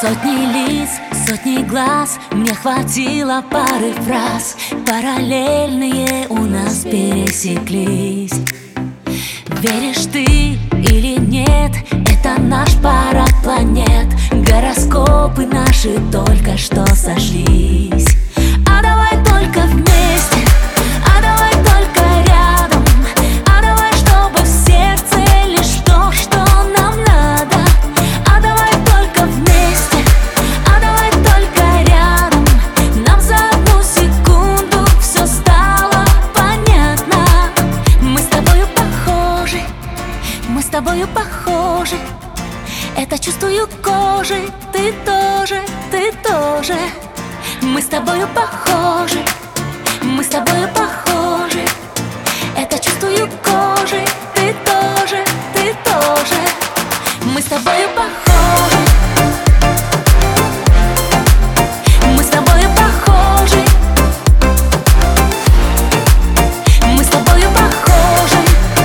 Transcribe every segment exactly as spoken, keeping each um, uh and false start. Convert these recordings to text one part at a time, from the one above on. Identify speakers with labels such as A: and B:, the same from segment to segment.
A: Сотни лиц, сотни глаз, мне хватило пары фраз. Параллельные у нас пересеклись. Веришь ты или нет, это наш парад планет. Гороскопы наши только что сошлись. А давай только вместе, а давай только рядом, а давай, чтобы в сердце лишь то, что нам надо. А давай только вместе, а давай только рядом. Нам за одну секунду все стало понятно. Мы с тобою похожи, мы с тобою похожи. Это чувствую кожей, ты тоже, ты тоже. Мы с тобою похожи, мы с тобою похожи. Это чувствую кожей, ты тоже, ты тоже. Мы с тобою похожи, мы с тобою похожи. Мы с тобою похожи.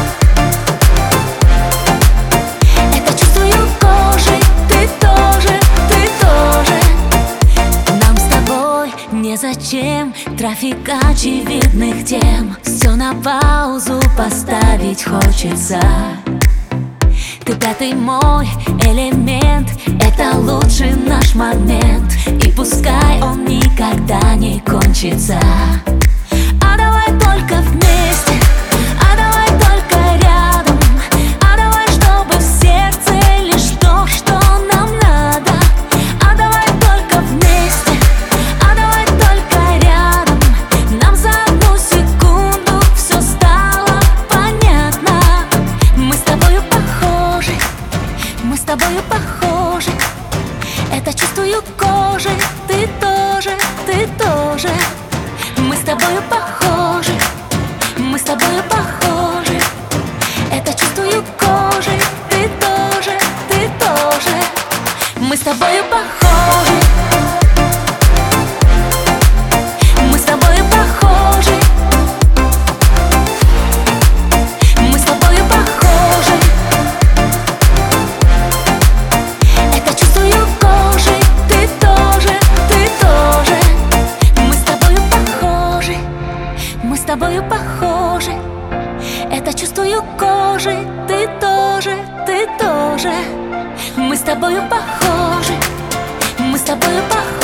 A: Это чувствую кожей, ты тоже, ты тоже. Нам с тобой незачем трафик очевидных тем. Все на паузу поставить хочется. Ты пятый мой элемент, это лучший наш момент. И пускай он никогда не кончится. А давай только вместе, а давай только рядом, а давай, чтобы в сердце лишь то, что нам надо. А давай только вместе, а давай только рядом. Нам за одну секунду все стало понятно. Мы с тобою похожи, мы с тобою похожи. Это чувствую кожей, ты тоже, ты тоже. Мы с тобою похожи, мы с тобою похожи. Это чувствую кожей, ты тоже, ты тоже. Мы с тобою похожи, мы с тобою похожи. Мы с тобою похожи. Это чувствую кожей, ты тоже, ты тоже. Мы с тобою похожи, мы с тобою похожи. Это чувствую кожей, ты тоже, ты тоже. Мы с тобою похожи, мы с тобою похожи.